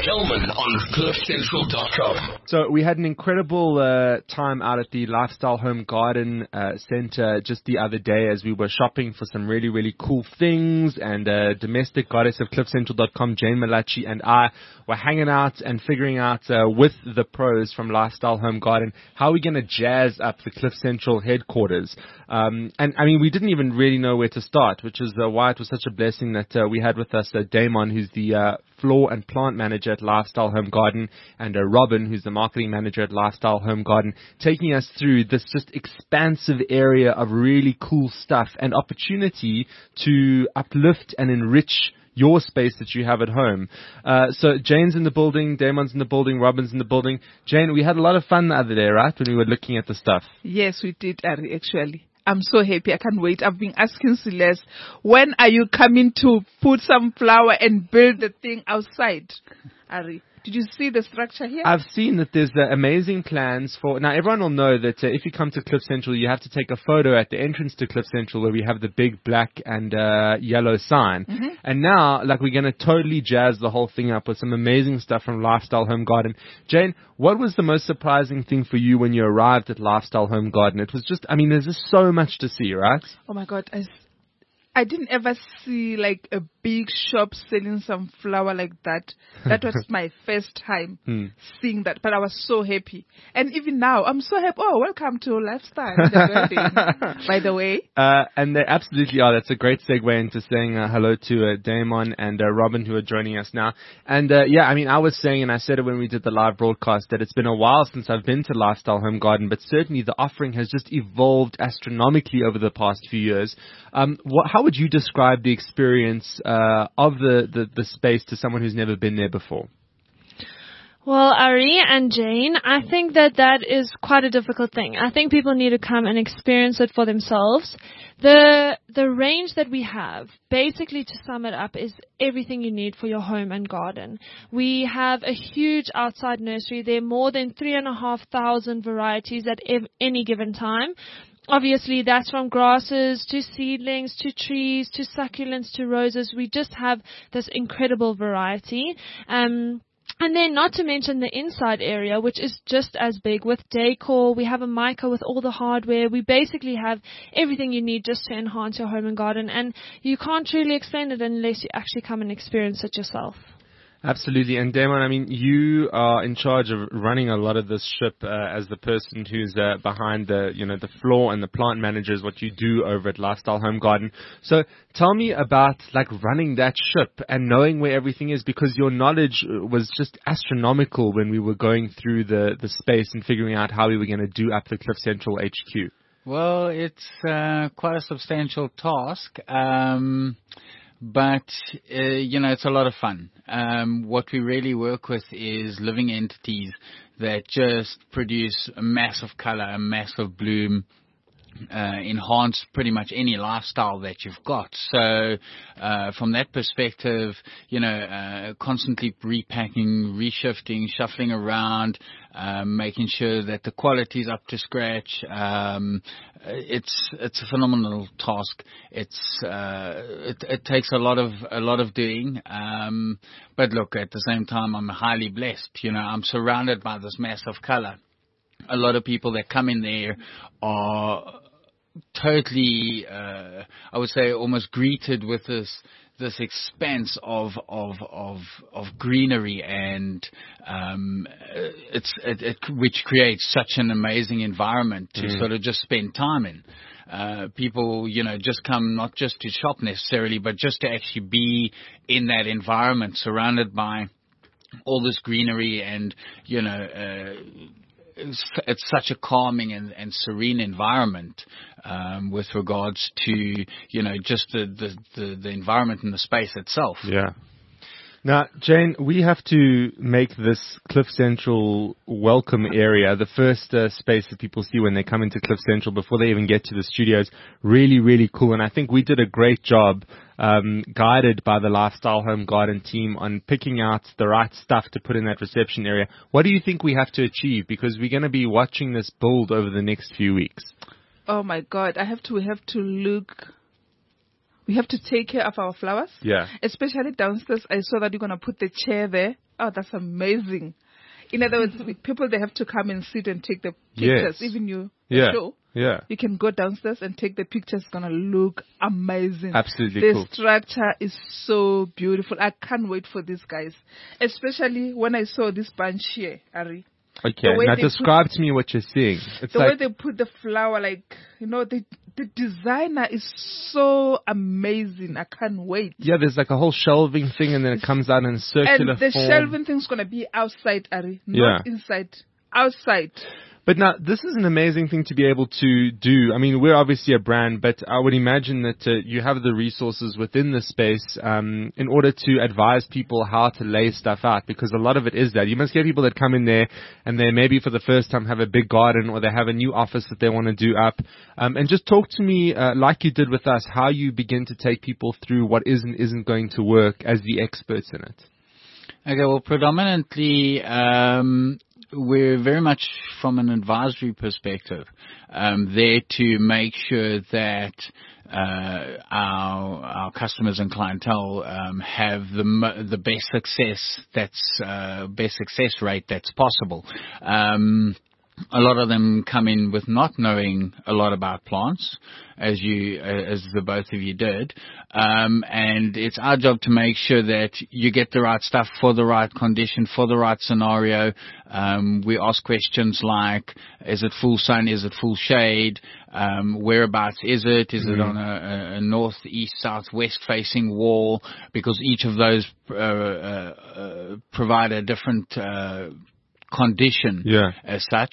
Kelman on CliffCentral.com. So we had an incredible time out at the Lifestyle Home Garden Center just the other day as we were shopping for some really, really cool things, and domestic goddess of CliffCentral.com, Jane Malachi, and I were hanging out and figuring out with the pros from Lifestyle Home Garden how we're going to jazz up the Cliff Central headquarters. And I mean, we didn't even really know where to start, which is why it was such a blessing that we had with us Damon, who's the floor and plant manager at Lifestyle Home Garden, and Robin, who's the marketing manager at Lifestyle Home Garden, taking us through this just expansive area of really cool stuff and opportunity to uplift and enrich your space that you have at home. So Jane's in the building, Damon's in the building, Robin's in the building. Jane, we had a lot of fun the other day, right, when we were looking at the stuff? Yes, we did, Ari, actually. I'm so happy. I can't wait. I've been asking Celeste, when are you coming to put some flower and build the thing outside? Ari, did you see the structure here? I've seen that there's amazing plans for... Now, everyone will know that if you come to Cliff Central, you have to take a photo at the entrance to Cliff Central where we have the big black and yellow sign. Mm-hmm. And now, like, we're going to totally jazz the whole thing up with some amazing stuff from Lifestyle Home Garden. Jane, what was the most surprising thing for you when you arrived at Lifestyle Home Garden? It was just, I mean, there's just so much to see, right? Oh, my God. I didn't ever see like a big shop selling some flower like that. That was my first time seeing that, but I was so happy. And even now, I'm so happy. Oh, welcome to Lifestyle in the building, by the way. And they absolutely are. That's a great segue into saying hello to Damon and Robin, who are joining us now. And yeah, I mean, I was saying, and I said it when we did the live broadcast, that it's been a while since I've been to Lifestyle Home Garden, but certainly the offering has just evolved astronomically over the past few years. How would you describe the experience of the space to someone who's never been there before? Well, Ari and Jane, I think that is quite a difficult thing. I think people need to come and experience it for themselves. The range that we have, basically to sum it up, is everything you need for your home and garden. We have a huge outside nursery. There are more than 3,500 varieties at any given time. Obviously, that's from grasses to seedlings to trees to succulents to roses. We just have this incredible variety. And then not to mention the inside area, which is just as big with decor. We have a mica with all the hardware. We basically have everything you need just to enhance your home and garden. And you can't truly explain it unless you actually come and experience it yourself. Absolutely. And Damon, I mean, you are in charge of running a lot of this ship as the person who's behind the floor and the plant manager is what you do over at Lifestyle Home Garden. So tell me about like running that ship and knowing where everything is, because your knowledge was just astronomical when we were going through the space and figuring out how we were going to do up the Cliff Central HQ. Well, it's quite a substantial task. But, it's a lot of fun. What we really work with is living entities that just produce a massive color, a massive bloom, enhance pretty much any lifestyle that you've got. So, from that perspective, constantly repacking, reshifting, shuffling around, making sure that the quality is up to scratch. It's a phenomenal task. It takes a lot of doing. But look, at the same time, I'm highly blessed. I'm surrounded by this massive color. A lot of people that come in there are totally, I would say, almost greeted with this expanse of greenery, and which creates such an amazing environment to sort of just spend time in. People, just come not just to shop necessarily, but just to actually be in that environment, surrounded by all this greenery, and it's such a calming and serene environment with regards to just the environment and the space itself. Yeah. Now, Jane, we have to make this Cliff Central welcome area, the first space that people see when they come into Cliff Central before they even get to the studios, really, really cool. And I think we did a great job, guided by the Lifestyle Home Garden team, on picking out the right stuff to put in that reception area. What do you think we have to achieve? Because we're going to be watching this build over the next few weeks. Oh, my God. We have to look... We have to take care of our flowers. Yeah. Especially downstairs. I saw that you're going to put the chair there. Oh, that's amazing. In other words, people, they have to come and sit and take the pictures. Yes. Even you, Yeah. show. Yeah. You can go downstairs and take the pictures. It's going to look amazing. Absolutely The cool. structure is so beautiful. I can't wait for these guys. Especially when I saw this bunch here, Ari. Okay, way now they describe to me what you're seeing. It's The way like, they put the flower, like, the designer is so amazing. I can't wait. yeah, there's like a whole shelving thing, and then it comes out in a circular And the form. shelving thing's going to be outside, Ari. Not inside. Outside. But now, this is an amazing thing to be able to do. I mean, we're obviously a brand, but I would imagine that you have the resources within the space in order to advise people how to lay stuff out, because a lot of it is that. You must get people that come in there and they maybe for the first time have a big garden, or they have a new office that they want to do up. And just talk to me, like you did with us, how you begin to take people through what is and isn't going to work as the experts in it. Okay, well, predominantly, we're very much from an advisory perspective, there to make sure that our customers and clientele have the best success rate that's possible. A lot of them come in with not knowing a lot about plants, as the both of you did. And it's our job to make sure that you get the right stuff for the right condition, for the right scenario. We ask questions like, is it full sun? Is it full shade? Whereabouts is it? Is it on a north, east, south, west facing wall? Because each of those provide a different condition as such.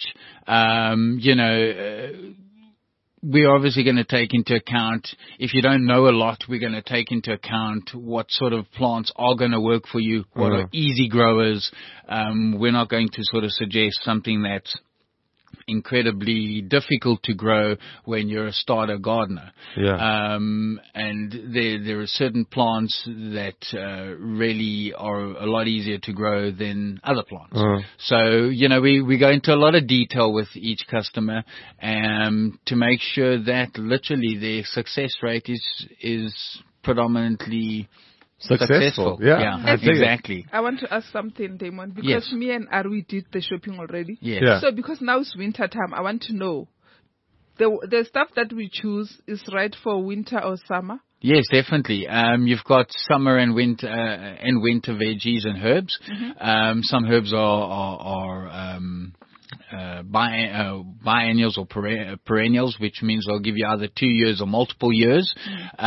We're obviously going to take into account, if you don't know a lot, we're going to take into account what sort of plants are going to work for you, what are easy growers. We're not going to sort of suggest something that's incredibly difficult to grow when you're a starter gardener. And there are certain plants that really are a lot easier to grow than other plants. So, we go into a lot of detail with each customer to make sure that literally their success rate is predominantly successful. Yeah, exactly. I want to ask something, Damon, because me and Arwi did the shopping already. Yes. So because now it's winter time, I want to know the stuff that we choose is right for winter or summer. Yes, definitely. You've got summer and winter veggies and herbs. Some herbs are biennials or perennials, which means they'll give you either 2 years or multiple years.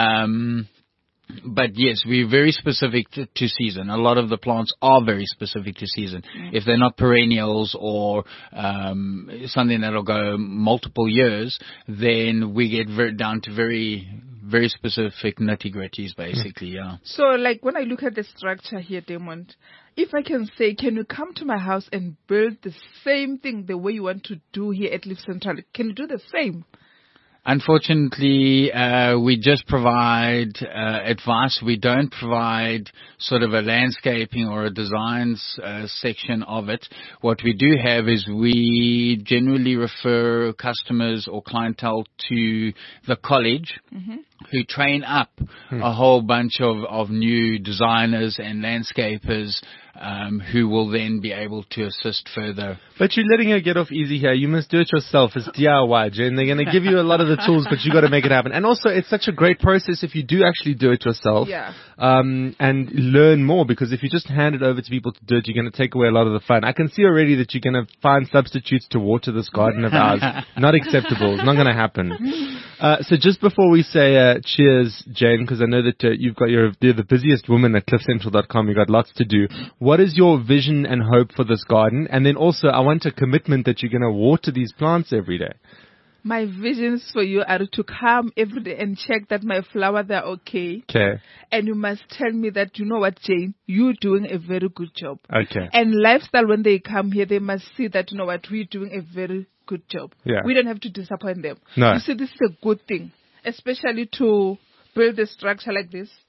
But yes, we're very specific to season. A lot of the plants are very specific to season. If they're not perennials or something that'll go multiple years, then we get down to very, very specific nitty-gritties, basically, So, like, when I look at the structure here, Damon, if I can say, can you come to my house and build the same thing the way you want to do here at Live Central? Can you do the same? Unfortunately, we just provide advice. We don't provide sort of a landscaping or a designs section of it. What we do have is we generally refer customers or clientele to the college who train up a whole bunch of new designers and landscapers who will then be able to assist further. But you're letting her get off easy here. You must do it yourself. It's DIY, Jen. They're going to give you a lot of the tools, but you got to make it happen. And also, it's such a great process if you do actually do it yourself. And learn more, because if you just hand it over to people to do it, you're going to take away a lot of the fun. I can see already that you're going to find substitutes to water this garden of ours. Not acceptable. It's not going to happen. So just before we say cheers, Jane, because I know that you're the busiest woman at cliffcentral.com. You've got lots to do. What is your vision and hope for this garden? And then also, I want a commitment that you're going to water these plants every day. My visions for you are to come every day and check that my flowers are okay. Okay. And you must tell me that, you know what, Jane, you're doing a very good job. Okay. And Lifestyle, when they come here, they must see that, you know what, we're doing a very good job. Yeah. We don't have to disappoint them. No. You see, this is a good thing, especially to build a structure like this.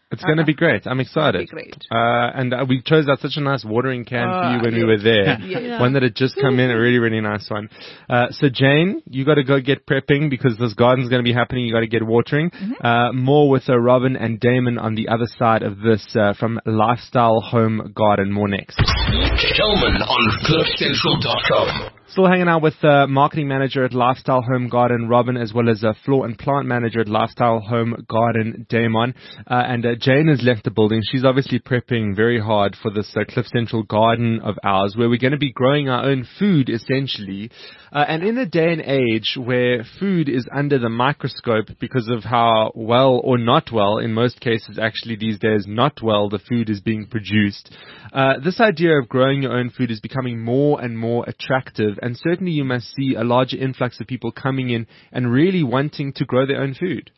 It's going to be great. I'm excited. It'll be great. And we chose out such a nice watering can for you when we yes. were there. Yes. One that had just come in, a really, really nice one. So Jane, you got to go get prepping because this garden's going to be happening. You got to get watering. More with Robin and Damon on the other side of this from Lifestyle Home Garden. More next. Kelman on CliffCentral.com. Still hanging out with marketing manager at Lifestyle Home Garden, Robin, as well as floor and plant manager at Lifestyle Home Garden, Damon. And Jane has left the building. She's obviously prepping very hard for this Cliff Central garden of ours, where we're going to be growing our own food, essentially. And in a day and age where food is under the microscope because of how well or not well, in most cases actually these days not well, the food is being produced, this idea of growing your own food is becoming more and more attractive. And certainly you must see a larger influx of people coming in and really wanting to grow their own food.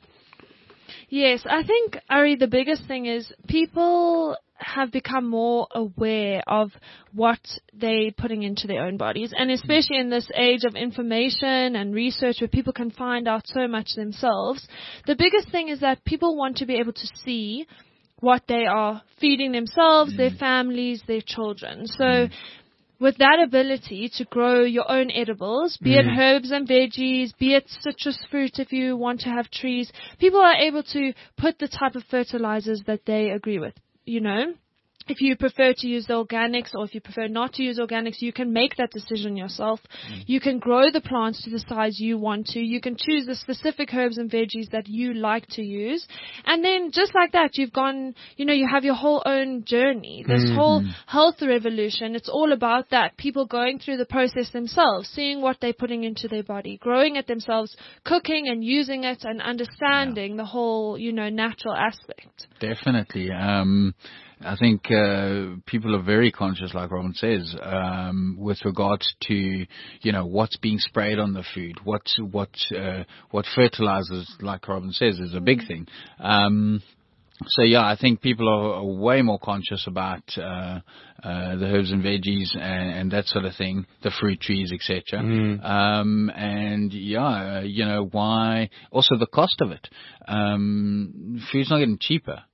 Yes, I think, Ari, the biggest thing is people have become more aware of what they're putting into their own bodies. And especially in this age of information and research where people can find out so much themselves, the biggest thing is that people want to be able to see what they are feeding themselves, their families, their children. So with that ability to grow your own edibles, be it herbs and veggies, be it citrus fruit if you want to have trees, people are able to put the type of fertilizers that they agree with, you know. If you prefer to use the organics or if you prefer not to use organics, you can make that decision yourself. You can grow the plants to the size you want to. You can choose the specific herbs and veggies that you like to use. And then just like that, you've gone, you know, you have your whole own journey. This whole health revolution, it's all about that. People going through the process themselves, seeing what they're putting into their body, growing it themselves, cooking and using it and understanding the whole, you know, natural aspect. Definitely. I think people are very conscious, like Robin says, with regards to, you know, what's being sprayed on the food, what fertilizers, like Robin says, is a big thing. So yeah, I think people are way more conscious about the herbs and veggies and that sort of thing, the fruit trees, etc. And yeah, you know, why? Also the cost of it. Food's not getting cheaper.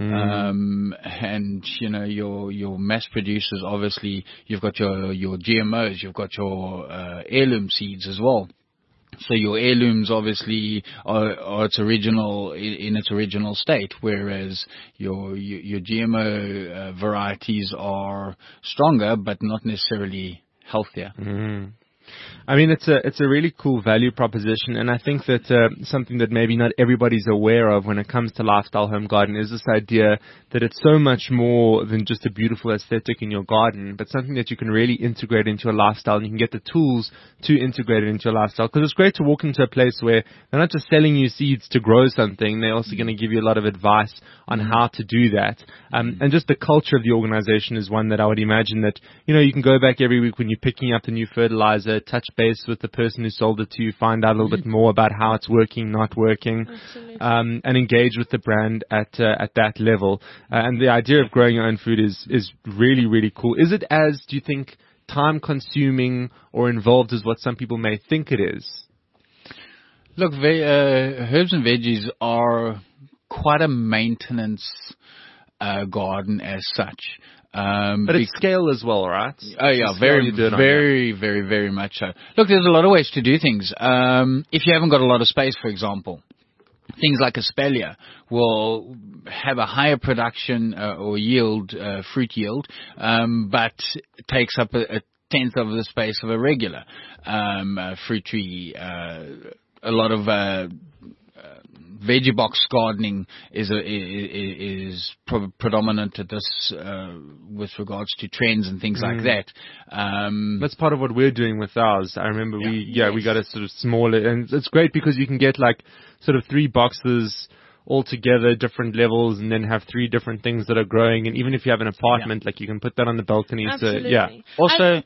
And you know, your mass producers, obviously you've got your GMOs, you've got your heirloom seeds as well. So your heirlooms obviously are its original in its original state, whereas your GMO varieties are stronger but not necessarily healthier. I mean, it's a really cool value proposition, and I think that something that maybe not everybody's aware of when it comes to Lifestyle Home Garden is this idea that it's so much more than just a beautiful aesthetic in your garden, but something that you can really integrate into your lifestyle, and you can get the tools to integrate it into your lifestyle. Because it's great to walk into a place where they're not just selling you seeds to grow something, they're also going to give you a lot of advice on how to do that. And just the culture of the organization is one that I would imagine that, you know, you can go back every week when you're picking up the new fertilizer, touch base with the person who sold it to you, find out a little bit more about how it's working, not working, and engage with the brand at that level. And the idea of growing your own food is really, really cool. Is it as, do you think, time consuming or involved as what some people may think it is? Look, herbs and veggies are quite a maintenance garden as such. But it's scale as well, right? Oh yeah, very much so. Look, there's a lot of ways to do things. If you haven't got a lot of space, for example, things like Aspelia will have a higher production or yield, fruit yield, but takes up a tenth of the space of a regular fruit tree. A lot of veggie box gardening is predominant at this with regards to trends and things like that. That's part of what we're doing with ours. I remember we got a sort of smaller, and it's great because you can get like sort of 3 boxes all together, different levels, and then have 3 different things that are growing. And even if you have an apartment, like you can put that on the balcony. Absolutely. So, Also,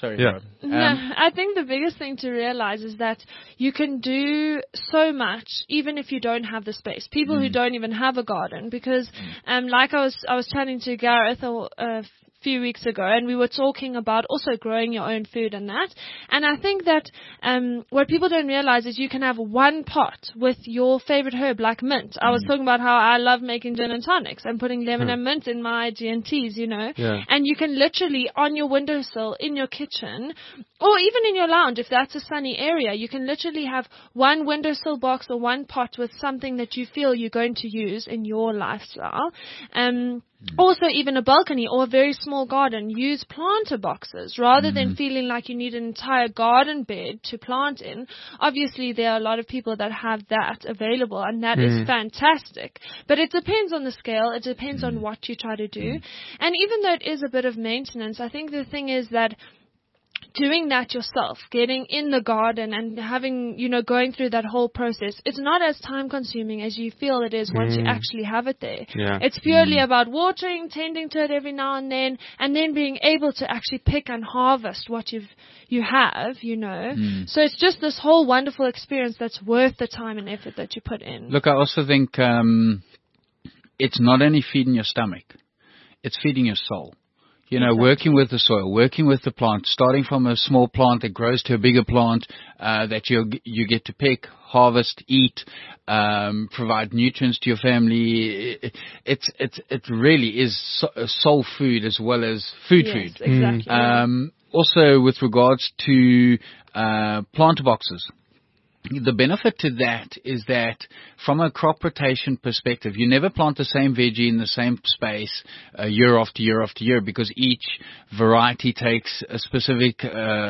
I think the biggest thing to realize is that you can do so much even if you don't have the space. People who don't even have a garden, because like I was chatting to Gareth a few weeks ago, and we were talking about also growing your own food and that. And I think that what people don't realize is you can have one pot with your favorite herb, like mint. I was talking about how I love making gin and tonics and putting lemon and mint in my G&Ts, you know. Yeah. And you can literally, on your windowsill, in your kitchen, or even in your lounge, if that's a sunny area, you can literally have one windowsill box or one pot with something that you feel you're going to use in your lifestyle. Also, even a balcony or a very small garden, use planter boxes rather than feeling like you need an entire garden bed to plant in. Obviously, there are a lot of people that have that available, and that is fantastic. But it depends on the scale. It depends on what you try to do. And even though it is a bit of maintenance, I think the thing is that doing that yourself, getting in the garden and having, going through that whole process, it's not as time consuming as you feel it is once you actually have it there. Yeah. It's purely about watering, tending to it every now and then being able to actually pick and harvest what you have. So it's just this whole wonderful experience that's worth the time and effort that you put in. Look, I also think it's not only feeding your stomach, it's feeding your soul. Exactly. Working with the soil, working with the plant, starting from a small plant that grows to a bigger plant that you get to pick, harvest, eat, provide nutrients to your family. It really is soul food as well as food. Exactly. Also, with regards to planter boxes. The benefit to that is that from a crop rotation perspective, you never plant the same veggie in the same space year after year after year, because each variety takes a specific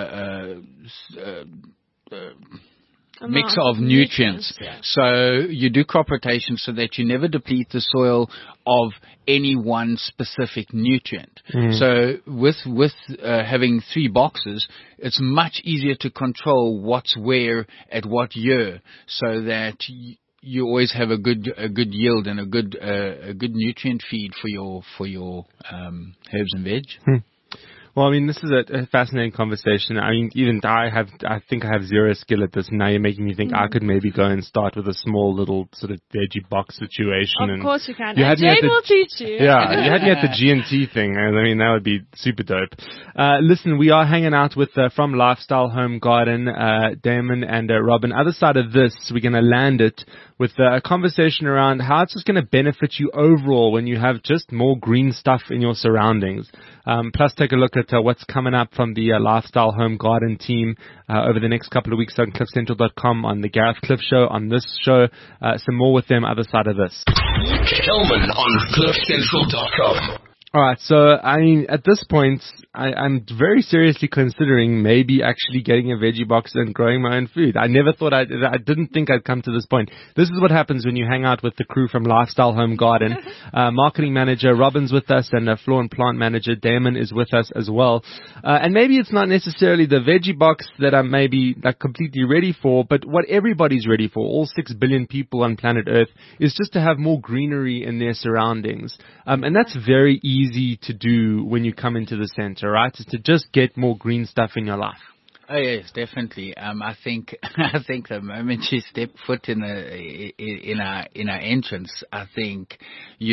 mix of nutrients. Yeah. So you do crop rotation so that you never deplete the soil of any one specific nutrient. So with having 3 boxes, it's much easier to control what's where at what year, so that you always have a good yield and a good nutrient feed for your herbs and veg. Well, I mean, this is a fascinating conversation. I mean, even I think I have zero skill at this. Now you're making me think I could maybe go and start with a small little sort of veggie box situation. Of course you can. You and Jane will teach you. Yeah, you had me at the G&T thing. I mean, that would be super dope. Listen, we are hanging out with from Lifestyle Home Garden, Damon and Robin. Other side of this, we're going to land it with a conversation around how it's just going to benefit you overall when you have just more green stuff in your surroundings. Plus, take a look at what's coming up from the Lifestyle Home Garden team over the next couple of weeks on CliffCentral.com, on the Gareth Cliff Show, on this show. Some more with them other side of this. Kelman on CliffCentral.com. All right, so I mean, at this point, I'm very seriously considering maybe actually getting a veggie box and growing my own food. I never thought I didn't think I'd come to this point. This is what happens when you hang out with the crew from Lifestyle Home Garden. Marketing manager Robin's with us, and floor and plant manager Damon is with us as well. And maybe it's not necessarily the veggie box that I'm maybe completely ready for, but what everybody's ready for, all 6 billion people on planet Earth, is just to have more greenery in their surroundings. And that's very easy to do when you come into the center, right? Is to just get more green stuff in your life. Oh yes, definitely. I think the moment you step foot in our entrance, I think you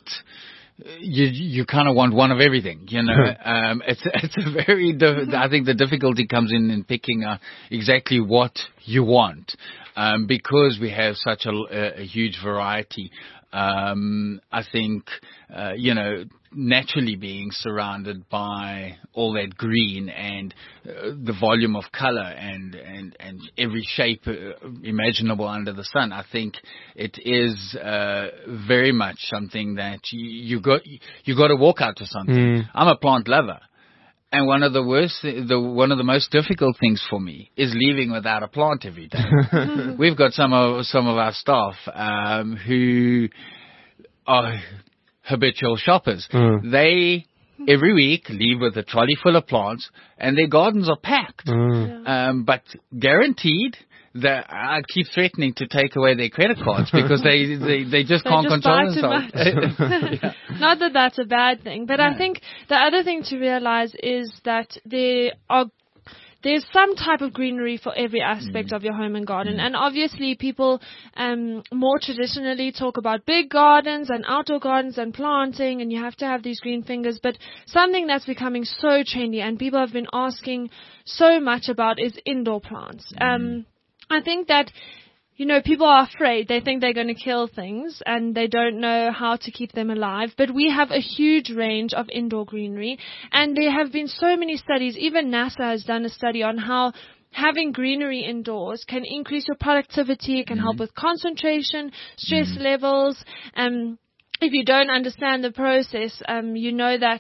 kind of want one of everything, It's a very, I think the difficulty comes in picking exactly what you want, because we have such a huge variety. I think, naturally being surrounded by all that green and the volume of color and every shape imaginable under the sun, I think it is very much something that you got to walk out to something. I'm a plant lover. And one of the most difficult things for me is leaving without a plant every day. We've got some of our staff who are habitual shoppers. They every week leave with a trolley full of plants, and their gardens are packed. But guaranteed that I keep threatening to take away their credit cards because they just can't control themselves. Not that that's a bad thing, but I think the other thing to realize is that there there's some type of greenery for every aspect of your home and garden. And obviously people more traditionally talk about big gardens and outdoor gardens and planting, and you have to have these green fingers. But something that's becoming so trendy and people have been asking so much about is indoor plants. I think that, people are afraid. They think they're going to kill things and they don't know how to keep them alive. But we have a huge range of indoor greenery, and there have been so many studies. Even NASA has done a study on how having greenery indoors can increase your productivity. It can help with concentration, stress levels. If you don't understand the process, you know that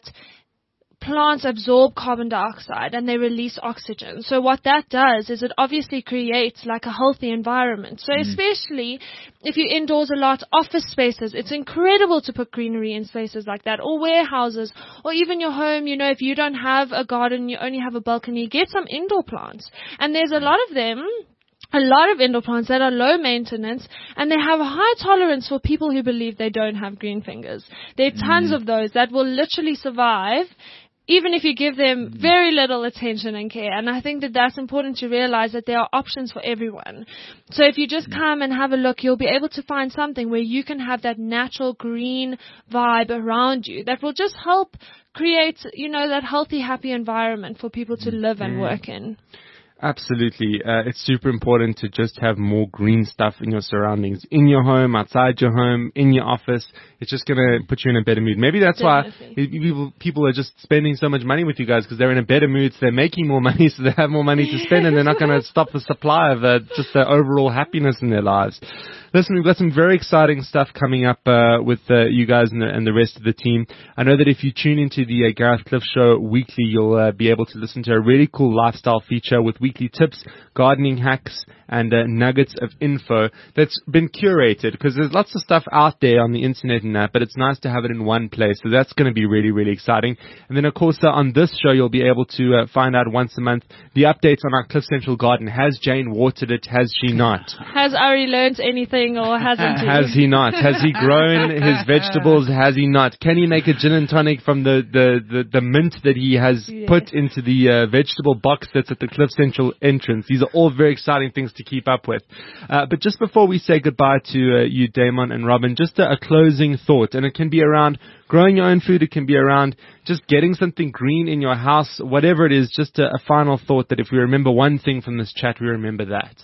plants absorb carbon dioxide and they release oxygen. So what that does is it obviously creates like a healthy environment. So especially if you're indoors a lot, office spaces, it's incredible to put greenery in spaces like that, or warehouses, or even your home. If you don't have a garden, you only have a balcony, get some indoor plants. And there's a lot of them. A lot of indoor plants that are low maintenance, and they have a high tolerance for people who believe they don't have green fingers. There are tons of those that will literally survive even if you give them very little attention and care. And I think that that's important to realize, that there are options for everyone. So if you just come and have a look, you'll be able to find something where you can have that natural green vibe around you that will just help create, that healthy, happy environment for people to live and work in. Absolutely. It's super important to just have more green stuff in your surroundings, in your home, outside your home, in your office. It's just going to put you in a better mood. Maybe that's why people are just spending so much money with you guys, because they're in a better mood, so they're making more money, so they have more money to spend, and they're not going to stop the supply of just the overall happiness in their lives. Listen, we've got some very exciting stuff coming up with you guys and the rest of the team. I know that if you tune into the Gareth Cliff Show weekly, you'll be able to listen to a really cool lifestyle feature with weekly tips, gardening hacks, and nuggets of info that's been curated, because there's lots of stuff out there on the internet and that, but it's nice to have it in one place. So that's going to be really, really exciting. And then, of course, on this show, you'll be able to find out once a month the updates on our Cliff Central garden. Has Jane watered it? Has she not? Has Ari learned anything, or hasn't he? Has he not? Has he grown his vegetables? Has he not? Can he make a gin and tonic from the mint that he has put into the vegetable box that's at the Cliff Central entrance? These are all very exciting things to keep up with. But just before we say goodbye to you, Damon and Robin, just a closing thought, and it can be around growing your own food, it can be around just getting something green in your house, whatever it is, just a final thought that if we remember one thing from this chat, we remember that.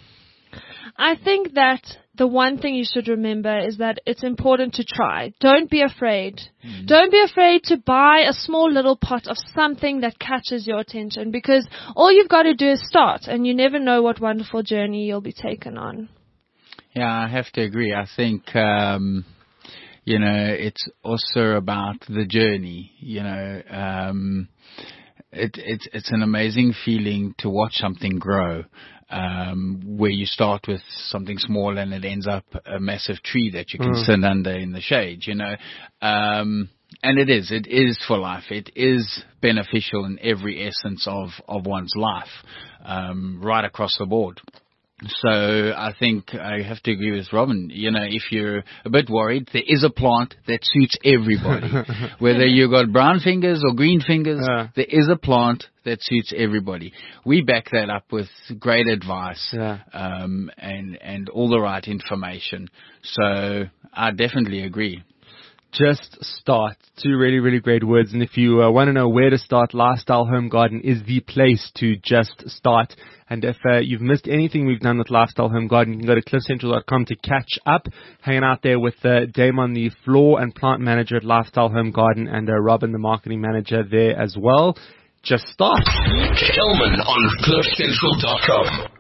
I think that the one thing you should remember is that it's important to try. Don't be afraid. Don't be afraid to buy a small little pot of something that catches your attention, because all you've got to do is start, and you never know what wonderful journey you'll be taken on. Yeah, I have to agree. I think, it's also about the journey. It's an amazing feeling to watch something grow. Where you start with something small and it ends up a massive tree that you can sit under in the shade, and it is for life. It is beneficial in every essence of one's life, right across the board. So I think I have to agree with Robin. If you're a bit worried, there is a plant that suits everybody. Whether you got brown fingers or green fingers, there is a plant that suits everybody. We back that up with great advice, and all the right information. So I definitely agree. Just start. 2 really, really great words. And if you want to know where to start, Lifestyle Home Garden is the place to just start. And if you've missed anything we've done with Lifestyle Home Garden, you can go to cliffcentral.com to catch up. Hanging out there with Damon, the floor and plant manager at Lifestyle Home Garden, and Robin, the marketing manager there as well. Just start. Kelman on cliffcentral.com.